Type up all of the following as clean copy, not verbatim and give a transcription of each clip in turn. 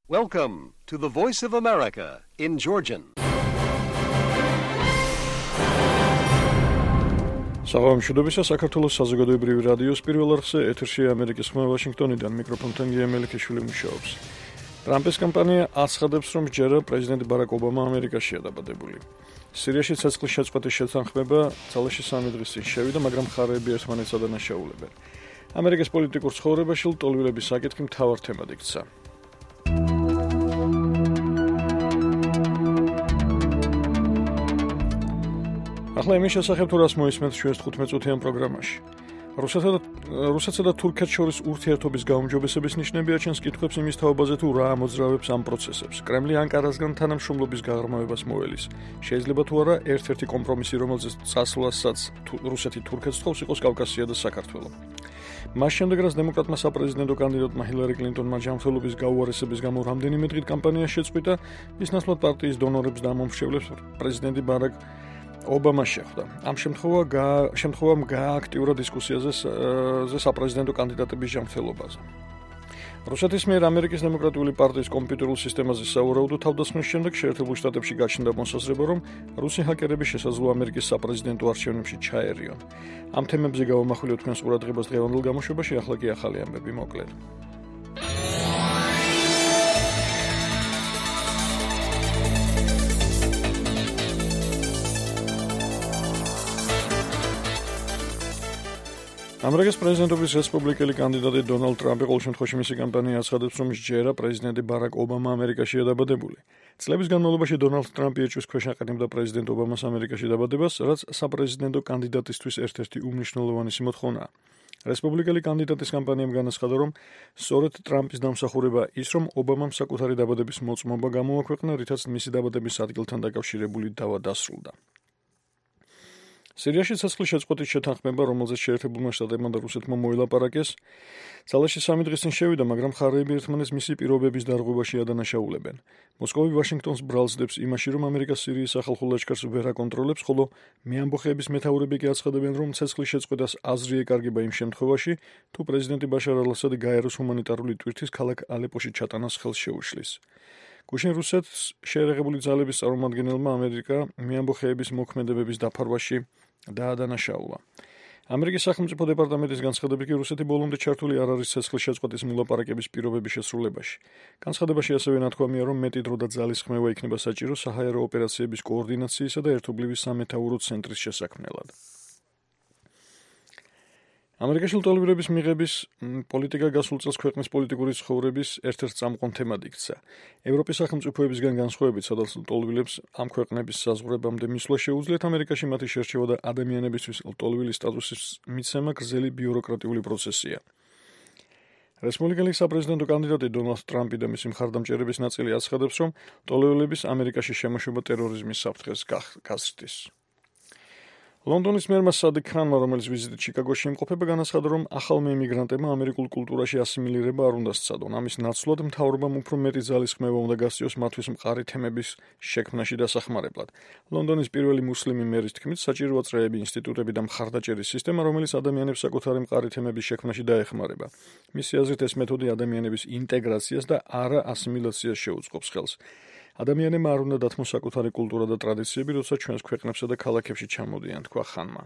Welcome to the Voice of America in Georgian. Საღამოშობისა საქართველოს საზოგადოებრივი რადიოს პირველ არხზე ეთერშია ამერიკის ხმა ვაშინგტონიდან მიკროფონთან გიემელიქიშვილი მუშაობს. ტრამპის კამპანია აცხადებს, რომ ჯერა პრეზიდენტ ბარაკ ობამა ამერიკაშია დაბადებული. სირიაში ცეცხლის შეწყვეტის შეთანხმება ძალაში 3 დღის წინ შევიდა, მაგრამ მხარეები ერთმანეთს ადანაშაულებენ. ამერიკის პოლიტიკურ ცხოვრებაში ლტოლვილების საკითხი მთავარ თემად იქცა. ახლა იმის შესახებ თუ რას მოისმენთ ჩვენს 15-წუთიან პროგრამაში. რუსეთსა და თურქეთს შორის ურთიერთობის გაუმჯობესების ნიშნები აჩენს კითხვებს იმის თაობაზე თუ რა ამოძრავებს ამ პროცესებს. კრემლი ანკარასგან თანამშრომლობის გაღრმავებას მოელის. შეიძლება თუ არა ერთ-ერთი კომპრომისი, რომელზეც წასვლასაც რუსეთი თურქეთს თხოვს, იყოს კავკასია და საქართველო. მას შემდეგ, რაც დემოკრატმა საპრეზიდენტო კანდიდატმა ჰილარი კლინტონმა ჯანმრთელობის გაუარესების გამო რამდენიმე დღით კამპანია შეწყვიტა, მის ნაცვლად პარტიის დონორებს და მომხრეებს პრეზიდენტი ბარაკ ობამა შეხვდა. ამ შემთხვევამ გააქტიურა დისკუსიაზე საპრეზიდენტო კანდიდატების ჯანმრთელობაზე. რუსეთის მიერ ამერიკის დემოკრატიული პარტიის კომპიუტერულ სისტემაზე სავარაუდო თავდასხმის შემდეგ შეერთებულ შტატებში გაჩნდა მოსაზრება, რომ რუსი ჰაკერები შესაძლოა ამერიკის საპრეზიდენტო არჩევნებში ჩაერიონ. ამ თემებზე გავამახვილებთ თქვენს ყურადღებას დღევანდელ გამოშვებაში, ახლა კი ახალი ამბები მოკლედ. ამერიკის პრეზიდენტობის რესპუბლიკელი კანდიდატი დონალდ ტრამპი ყოველ შემთხვევაში მისი კამპანია აცხადებს, რომ ჯერა პრეზიდენტი ბარაკ ობამა ამერიკაშია დაბადებული. წლების განმავლობაში დონალდ ტრამპი ეჭვის ქვეშ აყენებდა პრეზიდენტ ობამას ამერიკაში დაბადებას, რაც საპრეზიდენტო კანდიდატისთვის ერთ-ერთი უმნიშვნელოვანესი მოთხოვნაა. რესპუბლიკელი კანდიდატის კამპანიამ განაცხადა, რომ სწორედ ტრამპის დამსახურება ის, რომ ობამამ საკუთარი დაბადების მოწმობა გამოაქვეყნა, რითაც მისი დაბადების ადგილთან დაკავშირებული დავა დასრულდა. სირიაში ცეცხლის შეწყვეტის შეთანხმება, რომელზეც შეერთებულმა შტატებმა და რუსეთმა მოილაპარაკეს, ძალაში 3 დღის წინ შევიდა, მაგრამ მხარეები ერთმანეთს მისი პირობების დარღვევაში ადანაშაულებენ. მოსკოვი ვაშინგტონს ბრალსდებს იმაში, რომ ამერიკა სირიის სახალხო ლაშქარს ვერ აკონტროლებს, ხოლო მეამბოხეების მეთაურები კი აცხადებენ, რომ ცეცხლის შეწყვეტას აზრი ეკარგება იმ შემთხვევაში, თუ პრეზიდენტი ბაშარ ალ-ასადი გაეროს ჰუმანიტარული ტვირთის ქალაქ ალეპოში ჩატანას ხელს შეუშლის. გუშინ რუსეთს შეერაღებული ძალების წარმომადგენელმა ამერიკა მეამბოხეების მოქმედებების დაფარვაში დაადანაშაულა. ამერიკის სახელმწიფო დეპარტამენტის განცხადებით კი რუსეთი ბოლომდე ჩართული არ არის ცეცხლის შეწყვეტის მოლაპარაკების პირობების შესრულებაში. განცხადებაში ასევე ნათქვამია, რომ მეტი დრო და ძალის ხმევა იქნება საჭირო საჰაერო ოპერაციების კოორდინაციისა და ერთობლივი სამეთაურო ცენტრის შესაქმნელად. ამერიკაში ლტოლვილების მიღების პოლიტიკა გასულ წელს ქვეყნის პოლიტიკური ცხოვრების ერთ-ერთ წამყვან თემად იქცა. ევროპის სახელმწიფოებისგან განსხვავებით, სადაც ლტოლვილებს ამ ქვეყნების საზღვრებამდე მისვლა შეუძლიათ, ამერიკაში მათი შერჩევა და ადამიანებისთვის ლტოლვილის სტატუსის მიცემა გრძელი ბიუროკრატიული პროცესია. რესპუბლიკელი საპრეზიდენტო კანდიდატი დონალდ ტრამპი და მისი მხარდამჭერების ნაწილი აცხადებს, რომ ლტოლვილების ამერიკაში შემოშვება ტერორიზმის საფრთხეს გაზრდის. ლონდონის მერმა სადიკ ხანმა, რომელიც ვიზიტით ჩიკაგოში იმყოფება, განაცხადა, რომ ახალმა იმიგრანტებმა ამერიკულ კულტურაში ასიმილირება არ უნდა სცადონ. ამის ნაცვლად მთავრობამ უფრო მეტი ძალის ხმევა უნდა გასწიოს მათთვის მყარი თემების შექმნაში დასახმარებლად. ლონდონის პირველი მუსლიმი მერის თქმით, საჭიროა წრეები, ინსტიტუტები და მხარდაჭერის სისტემა, რომელიც ადამიანებს საკუთარი მყარი თემების შექმნაში დაეხმარება. მისი აზრით, ეს მეთოდი ადამიანების ინტეგრაციას და არა ასიმილაციას შეუწყობს ხელს. ადამიანებმა არ უნდა დათმოს საკუთარი კულტურა და ტრადიციები, როცა ჩვენს ქვეყნებსა და ქალაქებში ჩამოდიან, თქვა ხანმა.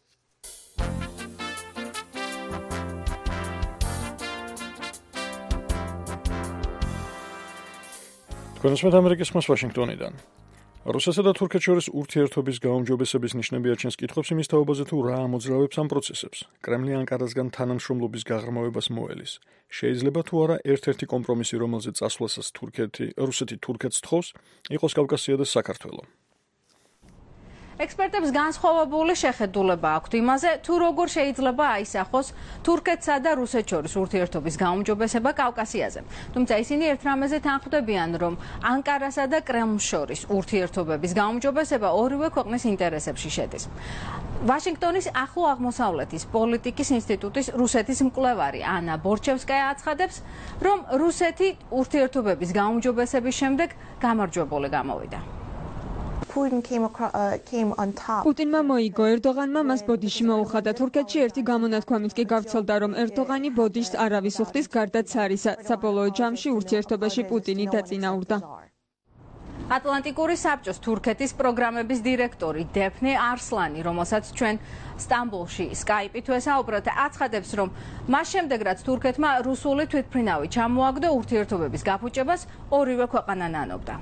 თქვენ უსმენთ ამერიკის ხმას ვაშინგტონიდან. რუსეთსა და თურქეთს შორის ურთიერთობის გაუმჯობესების ნიშნები აჩენს კითხვებს იმის თაობაზე თუ რა ამოძრავებს ამ პროცესებს. კრემლი ანკარასგან თანამშრომლობის გაღრმავებას მოელის. შეიძლება თუ არა ერთ-ერთი კომპრომისი, რომელზეც წასვლასაც რუსეთი თურქეთს თხოვს, იყოს კავკასია და საქართველო. ექსპერტებს განსხვავებული შეხედულება აქვთ იმაზე, თუ როგორ შეიძლება აისახოს თურქეთსა და რუსეთს შორის ურთიერთობის გაუმჯობესება კავკასიაზე. თუმცა ისინი ერთ რამეზე თანხმდებიან, რომ ანკარასა და კრემლს შორის ურთიერთობების გაუმჯობესება ორივე ქვეყნის ინტერესებში შედის. ვაშინგტონის ახლო აღმოსავლეთის პოლიტიკის ინსტიტუტის რუსეთის მკვლევარი ანა ბორჩევსკაია აცხადებს, რომ რუსეთი ურთიერთობების გაუმჯობესების შემდეგ გამარჯვებული გამოვიდა. პუტინმა მოიგო, ერდოღანმა მას ბოდიში მოუხადა. თურქეთში ერთი გამონათქვამით კი გავრცელდა, რომ ერდოღანი ბოდიშს არავის უხდის გარდა ცარისა. საბოლოო ჯამში ურთიერთობაში პუტინი დაწინაურდა. ატლანტიკური საბჭოს თურქეთის პროგრამების დირექტორი დეფნე არსლანი, რომელსაც ჩვენ სტამბოლში სკაიპით ვესაუბრეთ, აცხადებს, რომ მას შემდეგ, რაც თურქეთმა რუსული თვითმფრინავი ჩამოაგდო, ურთიერთობების გაფუჭებას ორივე ქვეყანა ნანობდა.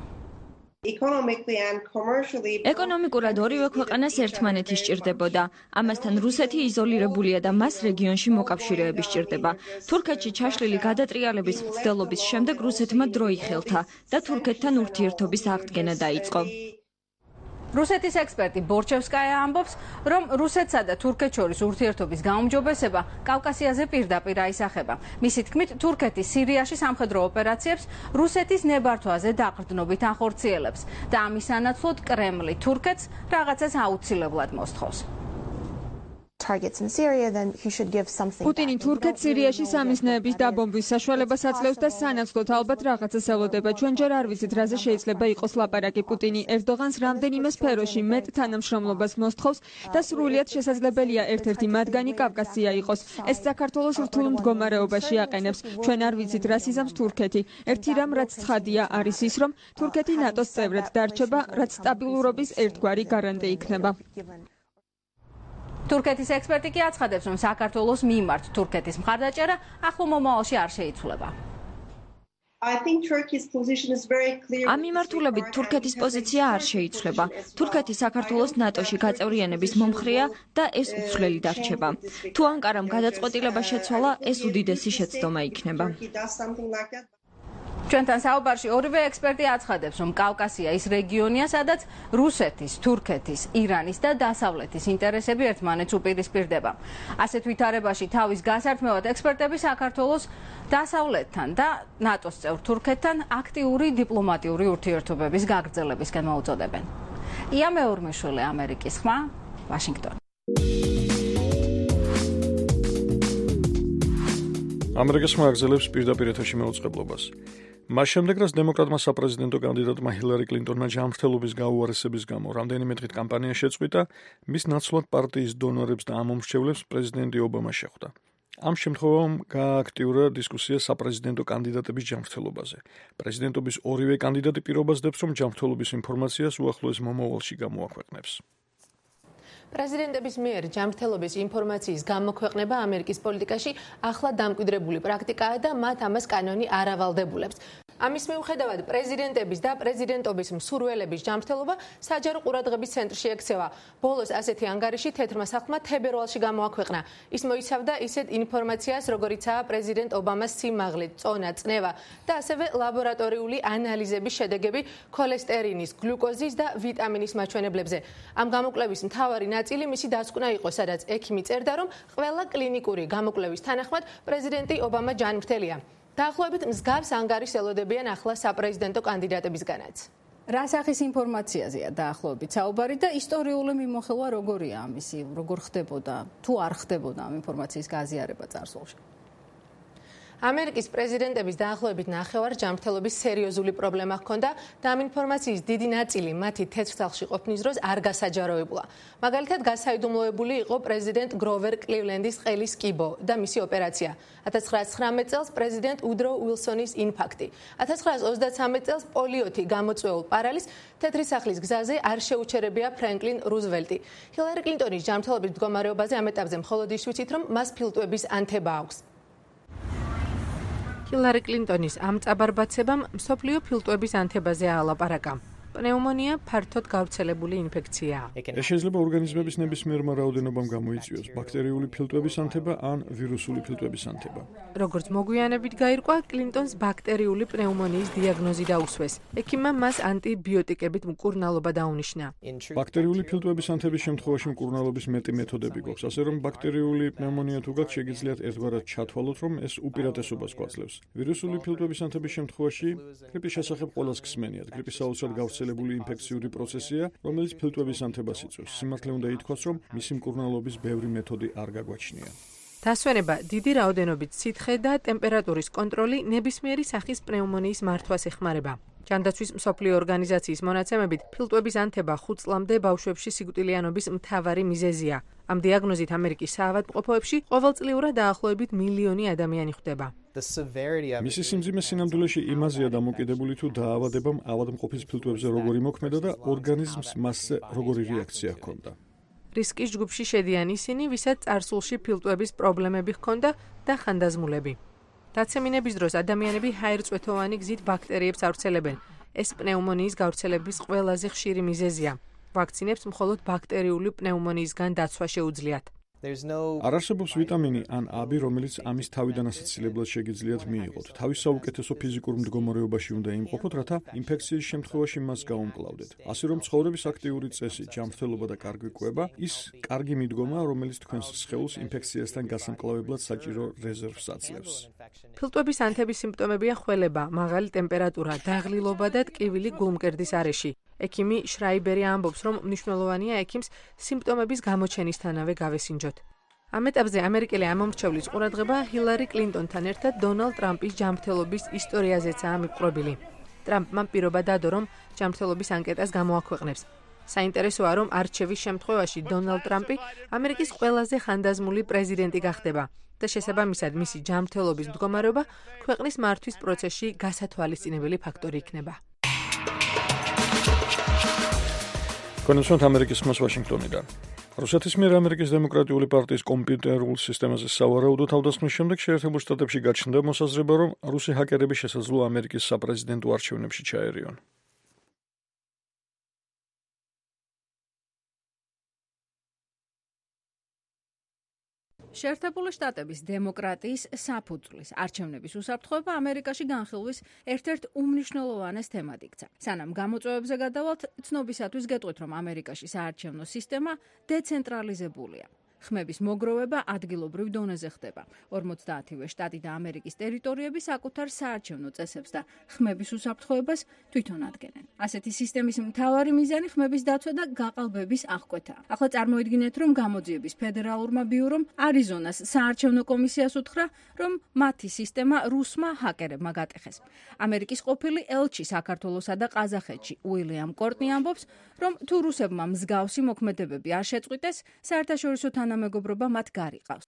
ეკონომიკურად ორივე ქვეყანას ერთმანეთი სჭირდებოდა. ამასთან რუსეთი იზოლირებულია და მას რეგიონში მოკავშირეები სჭირდება. თურქეთში ჩაშლილი გადატრიალების მცდელობის შემდეგ რუსეთმა დრო იხელთა და თურქეთთან ურთიერთობის აღდგენა დაიწყო. რუსეთის ექსპერტი ბორჩევსკაია ამბობს, რომ რუსეთსა და თურქეთს შორის ურთიერთობის გაუმჯობესება კავკასიაზე პირდაპირ აისახება. მისი თქმით, თურქეთი სირიაში სამხედრო ოპერაციებს რუსეთის ნებართვაზე დაყრდნობით ახორციელებს და ამის სანაცვლოდ კრემლი თურქეთს რაღაცას აუცილებლად მოსთხოვს. პუტინი თურქეთს სირიაში სამიზნეების დაბომბვის საშუალებას აძლევს და სანაცვლოდ ალბათ რაღაცას ელოდება. ჩვენ ჯერ არ ვიცით, რაზე შეიძლება იყოს ლაპარაკი. პუტინი ერდოღანს რამდენიმე სფეროში მეტ თანამშრომლობას მოსთხოვს და სრულიად შესაძლებელია ერთ-ერთი მათგანი კავკასია იყოს. ეს საქართველოს რთულ მდგომარეობაში აყენებს. ჩვენ არ ვიცით, რას იზამს თურქეთი. ერთი რამ, რაც ცხადია, არის ის, რომ თურქეთი ნატოს წევრად დარჩება, რაც სტაბილურობის ერთგვარი გარანტი იქნება. თურქეთის ექსპერტი კი აცხადებს, რომ საქართველოს მიმართ თურქეთის მხარდაჭერა ახლო მომავალში არ შეიცვლება. ამ მიმართულებით თურქეთის პოზიცია არ შეიცვლება. თურქეთი საქართველოს ნატოში გაწევრიანების მომხრეა და ეს უცვლელი დარჩება. თუ ანკარამ გადაწყვეტილება შეცვალა, ეს უდიდესი შეცდომა იქნება. ჩვენთან საუბარში ორივე ექსპერტი აცხადებს, რომ კავკასია ის რეგიონია, სადაც რუსეთის, თურქეთის, ირანის და დასავლეთის ინტერესები ერთმანეთს უპირისპირდება. ასეთ ვითარებაში თავის გასართმევად ექსპერტები საქართველოს დასავლეთთან და ნატოს წევრ თურქეთთან აქტიური დიპლომატიური ურთიერთობების გაგრძელებისკენ მოუწოდებენ. ია მეორმიშვილი, ამერიკის ხმა, ვაშინგტონი. ამერიკის ხმა აგრძელებს პირდაპირ ეთერში მეუწყებლობას. მას შემდეგ, რაც დემოკრატმა საპრეზიდენტო კანდიდატმა ჰილარი კლინტონმა ჯანმრთელობის გაუარესების გამო რამდენიმე დღით კამპანია შეწყვიტა, მის ნაცვლად პარტიის დონორებს და ამომრჩევლებს პრეზიდენტი ობამა შეხვდა. ამ შემთხვევამ გააქტიურა დისკუსია საპრეზიდენტო კანდიდატების ჯანმრთელობაზე. პრეზიდენტობის ორივე კანდიდატი პირობას დებს, რომ ჯანმრთელობის ინფორმაციას უახლოეს მომავალში გამოაქვეყნებს. პრეზიდენტების მიერ ჯანმრთელობის ინფორმაციის გამოქვეყნება ამერიკის პოლიტიკაში ახლა დამკვიდრებული პრაქტიკაა და მათ ამას კანონი არ ავალდებულებს. ამის მიუხედავად პრეზიდენტების და პრეზიდენტობის მსურველების ჯანმრთელობა საჯარო ყურადღების ცენტრში ექცევა. ბოლოს ასეთი ანგარიში თეთრმა სახლმა თებერვალში გამოაქვეყნა. ის მოიცავდა ისეთ ინფორმაციას, როგორიცაა პრეზიდენტ ობამას სიმაღლე, წონა, წნევა და ასევე ლაბორატორიული ანალიზების შედეგები ქოლესტერინის, გლუკოზის და ვიტამინის მაჩვენებლებზე. ამ გამოკვლევის მთავარი ნაწილი მისი დასკვნა იყო, სადაც ექიმი წერდა, რომ ყველა კლინიკური გამოკვლევის თანახმად პრეზიდენტი ობამა ჯანმრთელია. დაახლოებით მსგავს ანგარიშს ელოდებიან ახლა საპრეზიდენტო კანდიდატებისგანაც. რა სახის ინფორმაციაზეა დაახლოებით საუბარი და ისტორიული მიმოხილვა როგორია ამისი, როგორ ხდებოდა, თუ არ ხდებოდა ამ ინფორმაციის გაზიარება წარსულში? ამერიკის პრეზიდენტების დაახლოებით ნახევარ ჯანმრთელობის სერიოზული პრობლემა ჰქონდა და ამ ინფორმაციის დიდი ნაწილი მათი თეთრ სახლში ყოფნის დროს არ გასაჯაროებულა. მაგალითად, გასაიდუმლოებული იყო პრეზიდენტ გროვერ კლივლენდის ყელის კიბო და მისი ოპერაცია. 1919 წელს პრეზიდენტ უდრო უილსონის ინფარქტი. 1933 წელს პოლიოთი გამოწვეულ პარალისს თეთრი სახლის გზაზე არ შეუჩერებია ფრენკლინ რუზველტი. ჰილარი კლინტონის ჯანმრთელობის მდგომარეობაზე ამ ეტაპზე მხოლოდ ის ვიცით, რომ მას ფილტვების ანთება აქვს. ჰილარი კლინტონის ამ წაბარბაცებამ მსოფლიო ფილტვების ანთებაზე აალაპარაკა. პნეუმონია ფართოდ გავრცელებული ინფექციაა. ეს შეიძლება ორგანიზმების ნებისმიერმა რაოდენობამ გამოიწვიოს ბაქტერიული ფილტვების ანთება ან ვირუსული ფილტვების ანთება. როგორც მოგვიანებით გაირკვა, კლინტონს ბაქტერიული პნეუმონიის დიაგნოზი დაუსვეს. ექიმმა მას ანტიბიოტიკებით მკურნალობა დაუნიშნა. ბაქტერიული ფილტვების ანთების შემთხვევაში მკურნალობის მეტი მეთოდები გვაქვს, ასე რომ ბაქტერიული პნეუმონია თუ გაქვთ, შეგიძლიათ ერთგვარად ჩათვალოთ, რომ ეს უპირატესობას გვაძლევს. ვირუსული ფილტვების ანთების შემთხვევაში გრიპის შესახებ ყველას გსმენიათ. გრიპი საოცრად გავრცელებული ინფექციური პროცესია, რომელიც ფილტვების ანთებას იწვევს. სიმართლე უნდა ითქვას, რომ მისი მკურნალობის ბევრი მეთოდი არ გაგვაჩნია. დასვენება, დიდი რაოდენობით სითხე და ტემპერატურის კონტროლი ნებისმიერი სახის პნეუმონიის მართვას ეხმარება. ჯანდაცვის მსოფლიო ორგანიზაციის მონაცემებით, ფილტვების ანთება 5 წლამდე ბავშვებში სიკვდილიანობის მთავარი მიზეზია. ამ დიაგნოზით ამერიკის საავადმყოფოებში ყოველწლიურად დაახლოებით მილიონი ადამიანი ხვდება. მისი სიმძიმე სინამდვილეში იმაზეა დამოკიდებული, თუ დაავადებამ ავადმყოფის ფილტვებზე როგორი მოქმედა და ორგანიზმს მასზე როგორი რეაქცია ჰქონდა. რისკის ჯგუფში შედიან ისინი, ვისაც წარსულში ფილტვების პრობლემები ჰქონდა და ხანდაზმულები. დაცემინების დროს ადამიანები ჰაერწვეთოვანი გზით ბაქტერიებს ავრცელებენ. ეს პნეუმონიის გავრცელების ყველაზე ხშირი მიზეზია. ვაქცინებს მხოლოდ ბაქტერიული პნეუმონიისგან დაცვა შეუძლიათ. არ არსებობს ვიტამინი ან აბი, რომელიც ამის თავიდან ასაცილებლად შეგიძლიათ მიიღოთ. თავის საუკეთესო ფიზიკურ მდგომარეობაში უნდა იმყოფოთ, რათა ინფექციის შემთხვევაში მას გაუმკლავდეთ. ასე რომ ცხოვრების აქტიური წესი, ჯანმრთელობა და კარგი კვება ის კარგი მიდგომაა, რომელიც თქვენს სხეულს ინფექციასთან გასამკლავებლად საჭირო რეზერვს აძლევს. ფილტვების ანთების სიმპტომებია ხველება, მაღალი ტემპერატურა, დაღლილობა და ტკივილი გულმკერდის არეში. ექიმი შრაიბერი ამბობს, რომ მნიშვნელოვანია ექიმს სიმპტომების გამოჩენისთანავე გავესინჯოთ. ამ ეტაპზე ამერიკელი ამომრჩევლის ყურადღება ჰილარი კლინტონთან ერთად დონალდ ტრამპის ჯანმრთელობის ისტორიაზეცაა მიპყრობილი. ტრამპმა პირობა დადო, რომ ჯანმრთელობის ანკეტას გამოაქვეყნებს. საინტერესოა, რომ არჩევის შემთხვევაში დონალდ ტრამპი ამერიკის ყველაზე ხანდაზმული პრეზიდენტი გახდება და შესაბამისად მისი ჯანმრთელობის მდგომარეობა ქვეყნის მართვის პროცესში გასათვალისწინებელი ფაქტორი იქნება. კონსულტანტ ამერიკის ხმას ვაშინგტონიდან. რუსეთის მიერ ამერიკის დემოკრატიული პარტიის კომპიუტერულ სისტემაზე სავარაუდო თავდასხმის შემდეგ შეერთებულ შტატებში გაჩნდა მოსაზრება, რომ რუსი ჰაკერები შესაძლოა ამერიკის საპრეზიდენტო არჩევნებში ჩაერიონ. შეერთებული შტატების დემოკრატიის საფუძვლის არჩევნების უსაფრთხოება ამერიკაში განხილვის ერთ-ერთ უმნიშვნელოვანეს თემად იქცა. სანამ გამოწვევებზე გადავალთ, ცნობისათვის გეტყვით, რომ ამერიკაში საარჩევნო სისტემა დეცენტრალიზებულია. ხმების მოგროვება ადგილობრივ დონეზე ხდება. 50-ვე შტატი და ამერიკის ტერიტორიები საკუთარ საარჩევნო წესებს და ხმების უსაფრთხოებას თვითონ ადგენენ. ასეთი სისტემის მთავარი მიზანი ხმების დაცვა და გაყალბების აღკვეთაა. ახლა წარმოიდგინეთ, რომ გამოძიების ფედერალურმა ბიურომ არიზონას საარჩევნო კომისიას უთხრა, რომ მათი სისტემა რუსმა ჰაკერებმა გატეხეს. ამერიკის ყოფილი ელჩი საქართველოსა და ყაზახეთში უილიამ კორტნი ამბობს, რომ თუ რუსებმა მსგავსი მოქმედებები არ შეწყვიტეს, საერთაშორისო თანამეგობრობა მათ გარიყავს.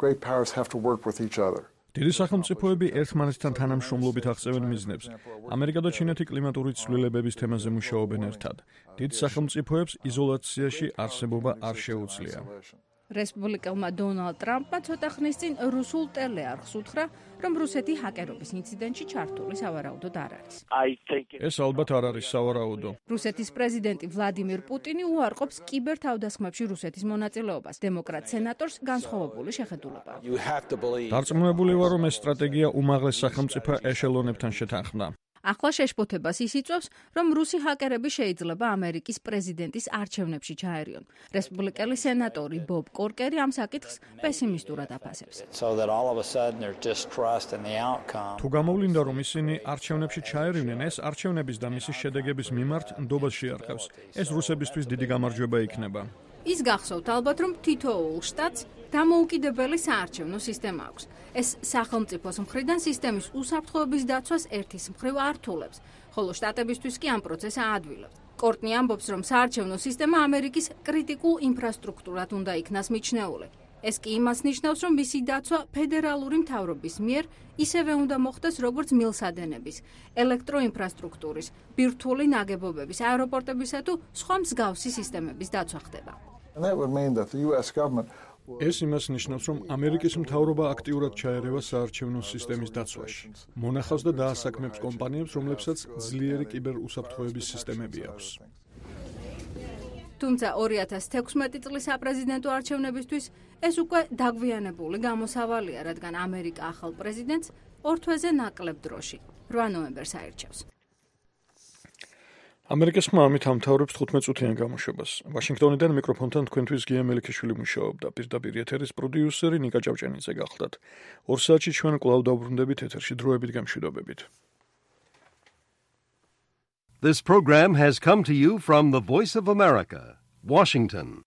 დიდი სახელმწიფოები ერთმანეთთან თანამშრომლობით აღწევენ მიზნებს. ამერიკა და ჩინეთი კლიმატური ცვლილებების თემაზე მუშაობენ ერთად. დიდ სახელმწიფოებს იზოლაციაში არსებობა არ შეუძლია. რესპუბლიკელმა დონალდ ტრამპმა ცოტა ხნის წინ რუსულ ტელეარხს უთხრა, რომ რუსეთი ჰაკერობის ინციდენტში ჩართული სავარაუდოდ არ არის. ეს ალბათ არ არის სავარაუდო. რუსეთის პრეზიდენტი ვლადიმირ პუტინი უარყოფს კიბერ თავდასხმებში რუსეთის მონაწილეობას. დემოკრატ სენატორს განსხვავებული შეხედულება. დარწმუნებული ვარ, რომ ეს სტრატეგია უმაღლეს სახელმწიფო ეშელონებთან შეთანხმდა. ახლა შეშფოთებას ის იწვევს, რომ რუსი ჰაკერები შეიძლება ამერიკის პრეზიდენტის არჩევნებში ჩაერიონ. რესპუბლიკელი სენატორი ბობ კორკერი ამ საკითხს პესიმისტურად აფასებს. თუ გამოვლინდა, რომ ისინი არჩევნებში ჩაერივნენ, ეს არჩევნების და მისი შედეგების მიმართ ნდობას შეარყევს. ეს რუსებისთვის დიდი გამარჯვება იქნება. ის გახსოვთ ალბათ, რომ თითოეულ შტატს დამოუკიდებელი საარჩევნო სისტემა აქვს. ეს სახელმწიფოს მხრიდან სისტემის უსაფრთხოების დაცვას ერთის მხრივ ართულებს, ხოლო შტატებისთვის კი ამ პროცესს აადვილებს. კორტნი ამბობს, რომ საარჩევნო სისტემა ამერიკის კრიტიკულ ინფრასტრუქტურად უნდა იქნას მიჩნეული. ეს კი იმას ნიშნავს, რომ მისი დაცვა ფედერალური მთავრობის მიერ ისევე უნდა მოხდეს, როგორც მილსადენების, ელექტროინფრასტრუქტურის, ბირთვული ნაგებობების, აეროპორტებისა თუ სხვა მსგავსი სისტემების დაცვა ხდება. ეს იმას ნიშნავს, რომ ამერიკის მთავრობა აქტიურად ჩაერევა საარჩევნო სისტემის დაცვაში. მონახავს და დაასაქმებს კომპანიებს, რომლებსაც ძლიერი კიბერუსაფრთხოების სისტემები აქვს. თუმცა 2016 წლის საპრეზიდენტო არჩევნებისთვის ეს უკვე დაგვიანებული გამოსავალია, რადგან ამერიკა ახალ პრეზიდენტს 2 თვეზე ნაკლებ დროში, 8 ნოემბერს აირჩევს. ამერიკის ხმა ამით ამთავრებს 15 წუთიან გამოშვებას. ვაშინგტონიდან მიკროფონთან თქვენთვის გია მელიქიშვილი მუშაობდა. პირდაპირ ეთერის პროდიუსერი ნიკა ჭავჭანიძე გახლდათ. 2 საათში ჩვენ კვლავ დავბრუნდებით ეთერში. დროებით გამშვიდობებით. This program has come to you from the Voice of America, Washington.